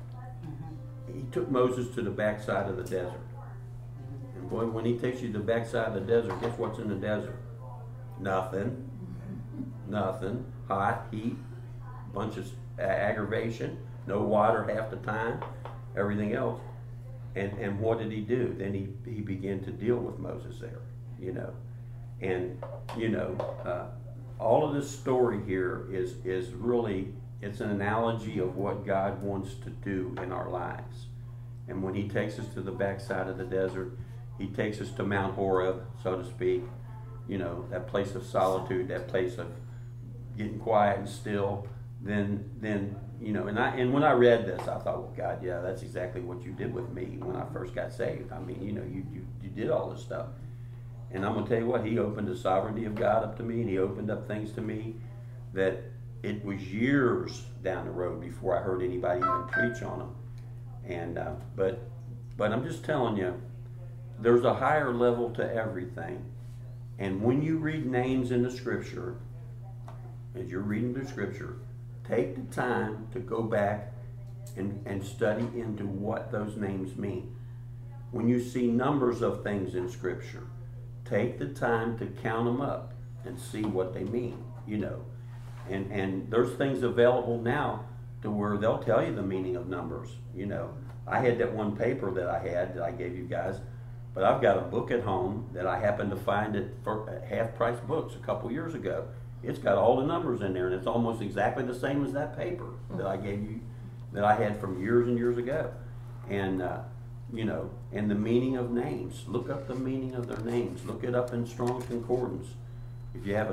He took Moses to the backside of the desert. And boy, when he takes you to the backside of the desert, guess what's in the desert? Nothing. Nothing. Hot, heat, bunch of aggravation, no water half the time, everything else. And what did he do? Then he began to deal with Moses there, you know. And, you know, all of this story here is really, it's an analogy of what God wants to do in our lives. And when he takes us to the backside of the desert, he takes us to Mount Horeb, so to speak, you know, that place of solitude, that place of getting quiet and still, then you know, and when I read this, I thought, well, God, yeah, that's exactly what you did with me when I first got saved. I mean, you know, you did all this stuff. And I'm going to tell you what, he opened the sovereignty of God up to me, and he opened up things to me that it was years down the road before I heard anybody even preach on them. And but I'm just telling you, there's a higher level to everything. And when you read names in the Scripture, as you're reading the Scripture, take the time to go back and study into what those names mean. When you see numbers of things in Scripture, take the time to count them up and see what they mean, you know. And there's things available now to where they'll tell you the meaning of numbers, you know. I had that one paper that I gave you guys, but I've got a book at home that I happened to find at half-price books a couple years ago. It's got all the numbers in there, and it's almost exactly the same as that paper that I gave you, that I had from years and years ago. And, you know, and the meaning of names. Look up the meaning of their names. Look it up in Strong's Concordance. If you have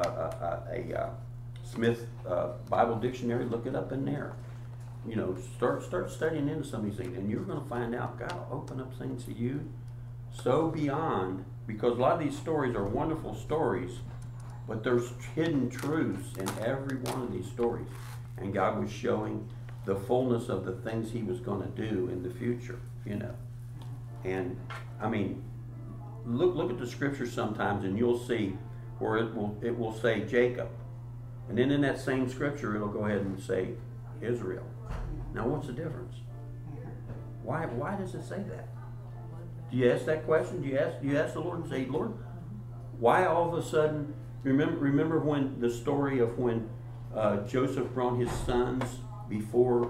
a Smith Bible Dictionary, look it up in there. You know, start studying into some of these things, and you're going to find out God will open up things to you so beyond, because a lot of these stories are wonderful stories, but there's hidden truths in every one of these stories. And God was showing the fullness of the things he was going to do in the future, you know. And, I mean, look at the Scripture sometimes, and you'll see where it will say Jacob. And then in that same Scripture, it'll go ahead and say Israel. Now, what's the difference? Why does it say that? Do you ask that question? Do you ask the Lord and say, Lord, why all of a sudden? Remember when the story of when Joseph brought his sons before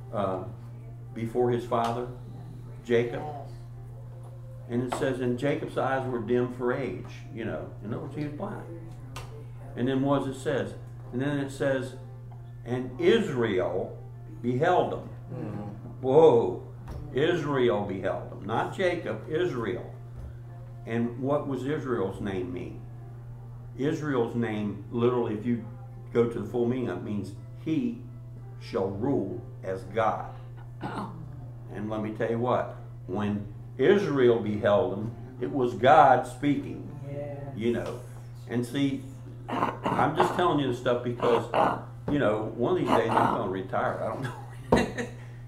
his father, Jacob? And it says, and Jacob's eyes were dim for age, you know. In other words, he was blind. And then what does it says? And then it says, and Israel beheld him. Mm-hmm. Whoa. Israel beheld him. Not Jacob, Israel. And what was Israel's name mean? Israel's name, literally, if you go to the full meaning, it means he shall rule as God. And let me tell you what, when Israel beheld him, it was God speaking. Yeah. You know. And see, I'm just telling you this stuff because, you know, one of these days I'm going to retire. I don't know.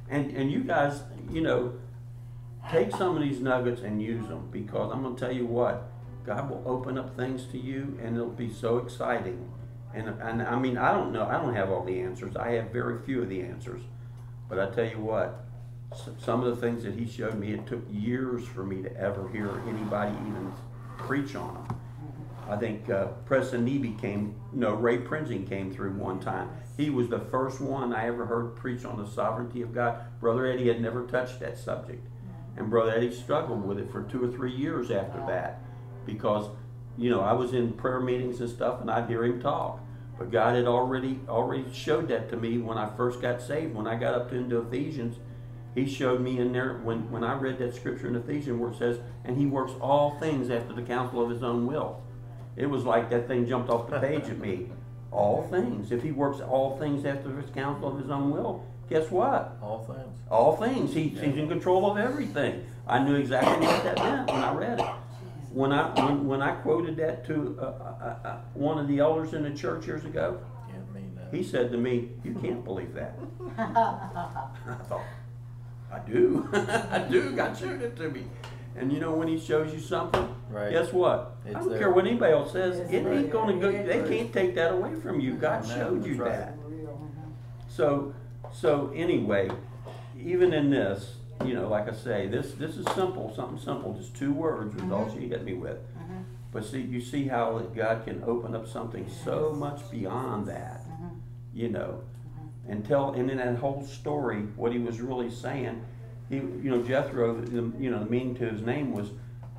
And you guys, you know, take some of these nuggets and use them, because I'm going to tell you what, God will open up things to you, and it'll be so exciting. And I mean, I don't know, I don't have all the answers. I have very few of the answers. But I tell you what, some of the things that he showed me, it took years for me to ever hear anybody even preach on them. I think Preston Eby Ray Prinzing came through one time. He was the first one I ever heard preach on the sovereignty of God. Brother Eddie had never touched that subject. And Brother Eddie struggled with it for 2 or 3 years after that, because, you know, I was in prayer meetings and stuff, and I'd hear him talk. But God had already showed that to me when I first got saved. When I got up into Ephesians, he showed me in there, when I read that scripture in Ephesians where it says, and he works all things after the counsel of his own will. It was like that thing jumped off the page at me. All things. If he works all things after his counsel of his own will, guess what? All things. All things. He's in control of everything. I knew exactly what that meant when I read it. When I quoted that to one of the elders in the church years ago, Can't mean that. he said to me, "You can't believe that." I thought, I do. I do. God showed it to me. And you know, when he shows you something, Right. guess what? It's I don't there. care what anybody else says. It's It ain't right. going to go. It's They right. can't take that away from you. God Amen. showed you That's right. that. So anyway, even in this, you know, like I say, this is simple, something simple, just 2 words was all she hit me with. But see, you see how that God can open up something so much beyond that, you know, and in that whole story, what he was really saying, Jethro, the meaning to his name was,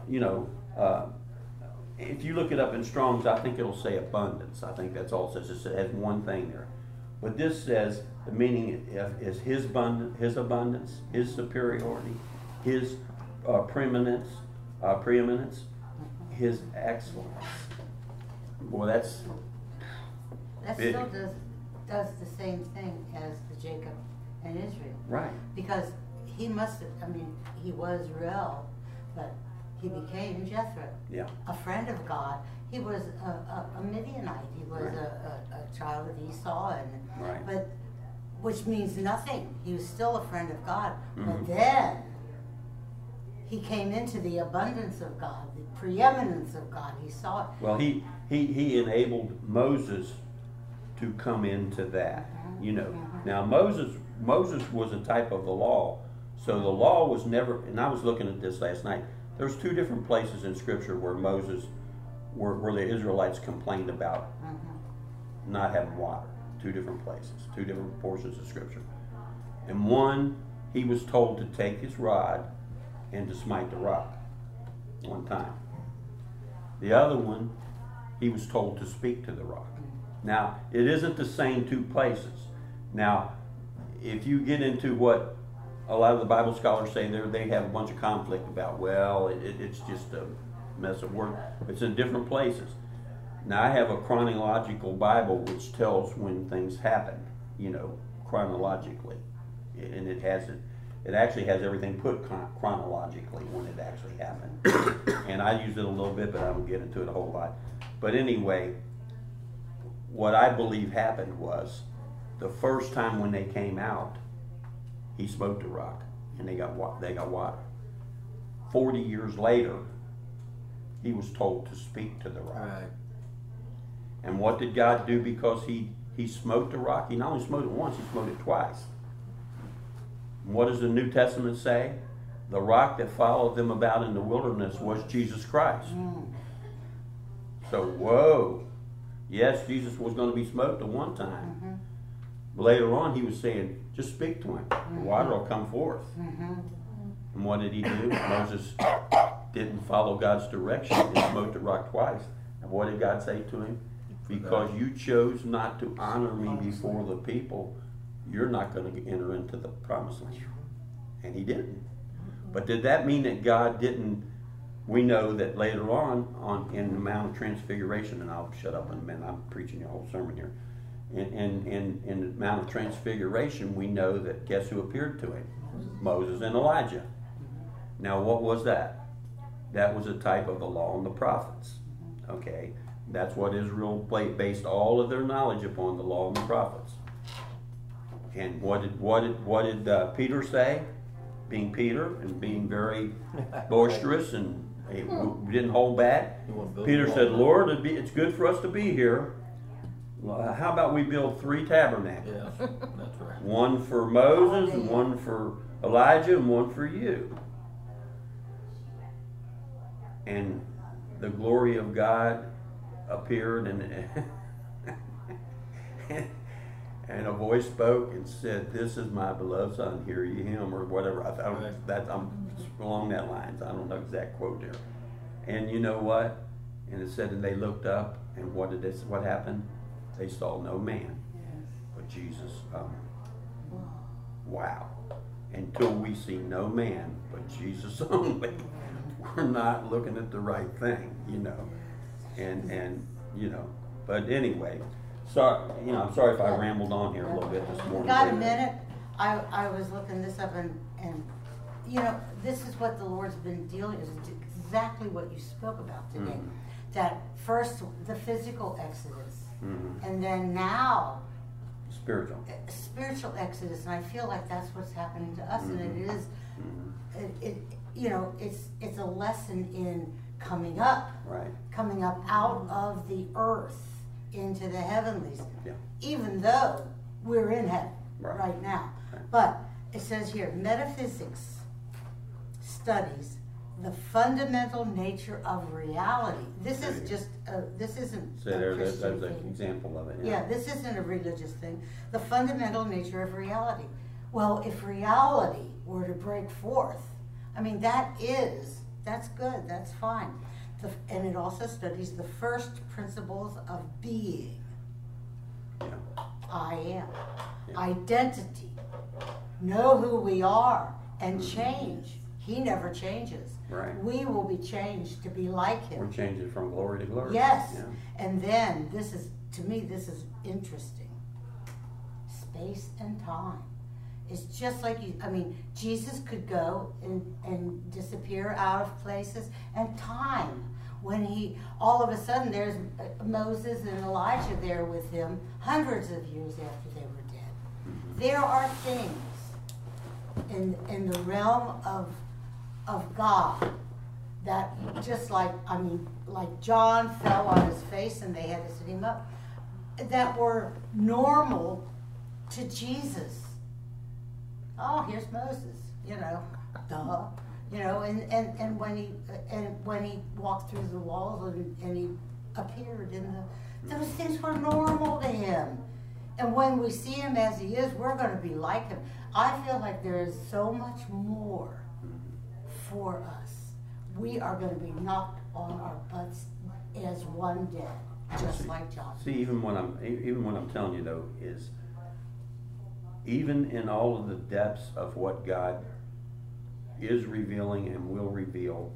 if you look it up in Strong's, I think it'll say abundance. I think that's all it says. It has one thing there. But this says the meaning is his abundance, his superiority, his preeminence, his excellence. Well, that's That big. still does the same thing as the Jacob and Israel. Right. Because he he was real, but he became Jethro, Yeah. a friend of God. He was a Midianite. He was Right. a child of Esau, Right. but which means nothing. He was still a friend of God. Mhm. But then he came into the abundance of God, the preeminence of God. He saw it. Well, he enabled Moses to come into that. Now Moses was a type of the law, so the law was never. And I was looking at this last night. There's 2 different places in Scripture where where the Israelites complained about not having water. 2 different places, 2 different portions of Scripture. And one, he was told to take his rod and to smite the rock one time. The other one, he was told to speak to the rock. Now, it isn't the same 2 places. Now, if you get into what a lot of the Bible scholars say, they have a bunch of conflict about, well, it's just a mess of words. It's in different places. Now, I have a chronological Bible which tells when things happen, chronologically. And it actually has everything put chronologically when it actually happened. And I use it a little bit, but I don't get into it a whole lot. But anyway, what I believe happened was the first time when they came out, he smote the rock and they got water. 40 years later, he was told to speak to the rock. Right. And what did God do because he smote the rock? He not only smote it once, he smote it twice. And what does the New Testament say? The rock that followed them about in the wilderness was Jesus Christ. So, whoa. Yes, Jesus was going to be smoked at one time. Later on, he was saying, just speak to him. The water will come forth. And what did he do? Moses didn't follow God's direction and smote the rock twice. And what did God say to him? Because you chose not to honor me before the people, you're not going to enter into the promised land. And he didn't. But did that mean that God didn't? We know that later on in the Mount of Transfiguration, and I'll shut up in a minute, I'm preaching a whole sermon here. In the Mount of Transfiguration, we know that guess who appeared to him? Moses and Elijah. Now what was that? That was a type of the law and the prophets. Okay? That's what Israel based all of their knowledge upon, the law and the prophets. And what did Peter say? Being Peter and being very boisterous and he didn't hold back. Peter said, "Lord, it's good for us to be here. Well, how about we build 3 tabernacles? Yes, that's right. One for Moses, and one for Elijah, and one for you." And the glory of God appeared, and a voice spoke and said, "This is my beloved son, hear ye him," or whatever. I'm along that lines. I don't know exact quote there. And you know what? And it said, and they looked up, and what happened? They saw no man but Jesus. Wow. Until we see no man but Jesus only, we're not looking at the right thing, you know. And you know, but anyway, sorry, you know, I'm sorry if I rambled on here a little bit this morning. Got a minute? I was looking this up and you know, this is what the Lord's been dealing with, exactly what you spoke about today. Mm-hmm. That first, the physical exodus, Mm-hmm. and then now, Spiritual. spiritual exodus, and I feel like that's what's happening to us, and it is, Mm-hmm. you know, it's a lesson in coming up Right. out of the earth into the heavenlies, Yeah. even though we're in heaven Right. now. Right. But it says here, metaphysics studies the fundamental nature of reality. This is just, this isn't So a there's Christian an thing. example of it. Yeah, this isn't a religious thing. The fundamental nature of reality. Well, if reality were to break forth, I mean, that's good, that's fine. And it also studies the first principles of being. Yeah. I am. Yeah. Identity. Know who we are and change. He never changes. Right. We will be changed to be like him. We're changing from glory to glory. Yes. Yeah. And then to me, this is interesting. Space and time. It's just like Jesus could go and disappear out of places, and time. When all of a sudden there's Moses and Elijah there with him hundreds of years after they were dead. Mm-hmm. There are things in the realm of God that just like John fell on his face and they had to sit him up, that were normal to Jesus. Oh, here's Moses, you know, duh. You know, and when he walked through the walls and he appeared those things were normal to him. And when we see him as he is, we're going to be like him. I feel like there is so much more for us. We are going to be knocked on our butts as one dead, just like John. See, even when I'm telling you though, is even in all of the depths of what God is revealing and will reveal,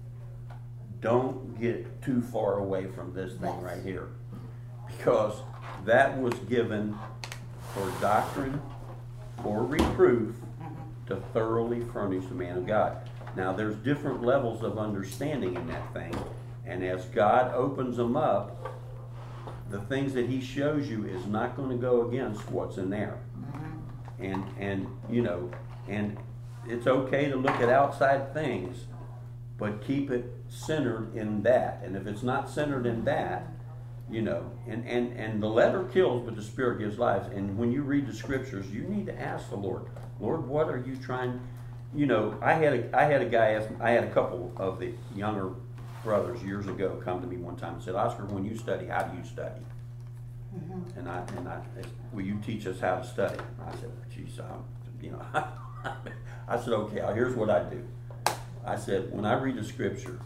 don't get too far away from this thing Yes. right here, because that was given for doctrine, for reproof, to thoroughly furnish the man of God. Now there's different levels of understanding in that thing, and as God opens them up, the things that he shows you is not going to go against what's in there. And you know, and it's okay to look at outside things, but keep it centered in that. And if it's not centered in that, you know, and the letter kills, but the spirit gives life. And when you read the scriptures, you need to ask the Lord, what are you trying? You know, I had a guy ask, I had a couple of the younger brothers years ago come to me one time and said, Oscar, when you study, how do you study? And I will you teach us how to study? And I said, geez, you know, I said, okay, here's what I do. I said, when I read the scripture,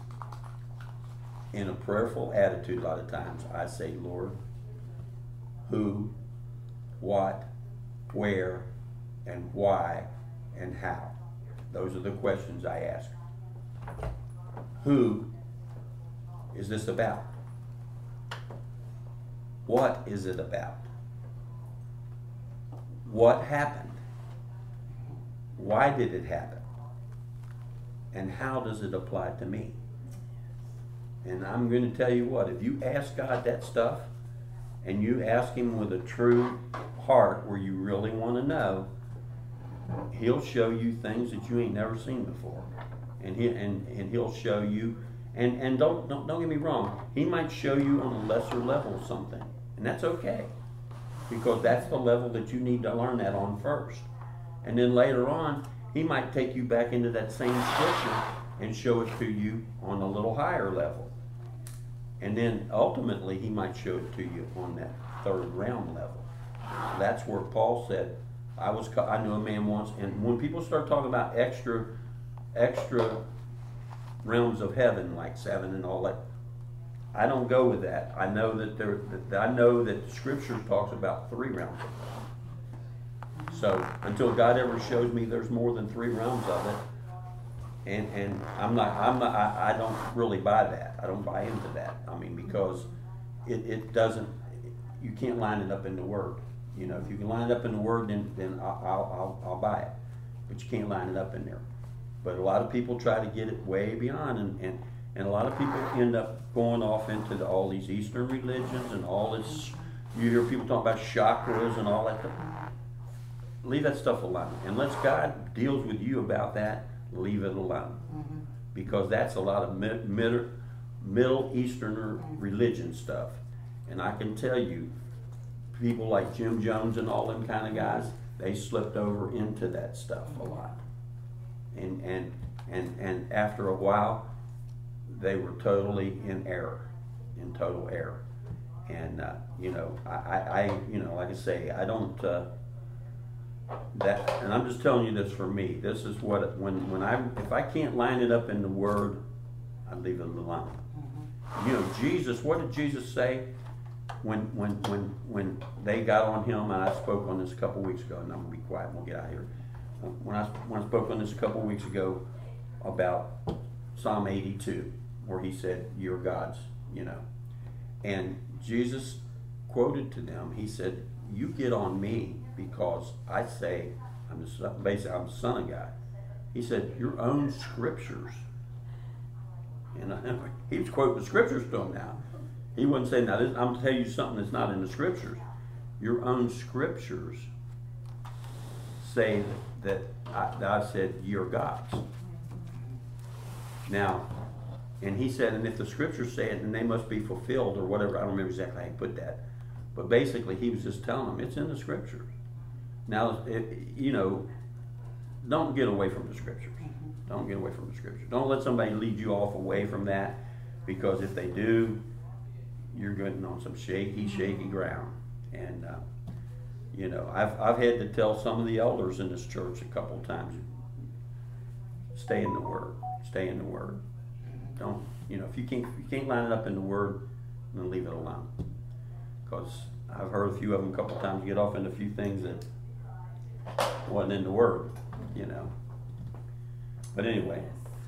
in a prayerful attitude a lot of times, I say, Lord, who, what, where, and why, and how. Those are the questions I ask. Who is this about? What is it about? What happened? Why did it happen? And how does it apply to me? And I'm going to tell you what, if you ask God that stuff, and you ask him with a true, heart where you really want to know, He'll show you things that you ain't never seen before, and He'll show you, and don't get me wrong, He might show you on a lesser level something, and that's okay, because that's the level that you need to learn that on first, and then later on He might take you back into that same scripture and show it to you on a little higher level, and then ultimately He might show it to you on that third realm level. That's where Paul said, I knew a man once, and when people start talking about extra realms of heaven, like 7 and all that, I don't go with that. I know that the Scripture talks about 3 realms of heaven. So until God ever shows me there's more than 3 realms of it, and I don't really buy that. I don't buy into that. I mean, because it doesn't. You can't line it up in the Word. You know, if you can line it up in the Word, then I'll buy it. But you can't line it up in there. But a lot of people try to get it way beyond, and a lot of people end up going off into all these Eastern religions and all this. You hear people talk about chakras and all that stuff. Leave that stuff alone. Unless God deals with you about that, leave it alone. Mm-hmm. Because that's a lot of Middle Easterner religion stuff. And I can tell you, people like Jim Jones and all them kind of guys, they slipped over into that stuff a lot. And after a while, they were totally in total error. And you know, I you know, like I say, I don't and I'm just telling you this for me. This is what if I can't line it up in the Word, I leave it alone. Mm-hmm. You know, Jesus. What did Jesus say when they got on Him? And I spoke on this a couple weeks ago, and I'm gonna be quiet and we'll get out of here. When I spoke on this a couple weeks ago about Psalm 82, where He said, "You're God's," you know, and Jesus quoted to them. He said, "You get on me because I say I'm the Son of God." He said, "Your own scriptures," and he was quoting the scriptures to them now. He wouldn't say, "Now I'm going to tell you something that's not in the scriptures." Your own scriptures say that I said you're God's. Now, and He said, and if the scriptures say it, then they must be fulfilled, or whatever. I don't remember exactly how He put that. But basically, He was just telling them, it's in the scriptures. Now, you know, don't get away from the scriptures. Don't get away from the scriptures. Don't let somebody lead you off away from that, because if they do, you're getting on some shaky ground. And, you know, I've had to tell some of the elders in this church a couple of times, stay in the Word. Stay in the Word. Don't, you know, if you can't line it up in the Word, then leave it alone. Because I've heard a few of them a couple of times get off into a few things that wasn't in the Word, you know. But anyway,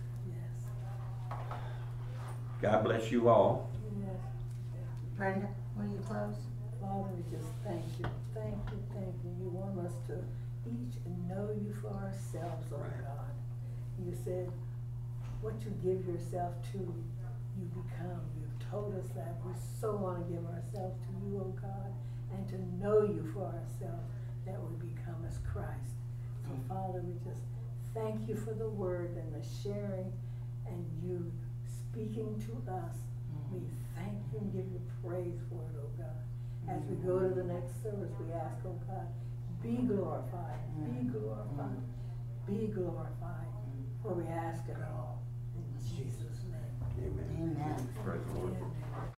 God bless you all. Brenda, will you close? Father, we just thank you. Thank you, thank you. You want us to each know you for ourselves, oh God. You said, what you give yourself to, you become. You've told us that. We so want to give ourselves to you, oh God, and to know you for ourselves, that we become as Christ. So Father, we just thank you for the word and the sharing and you speaking to us. We thank you and give you praise for it, oh God. As we go to the next service, we ask, oh God, be glorified, be glorified, be glorified. For we ask it all in Jesus' name. Amen. Amen. Praise the Lord. Amen.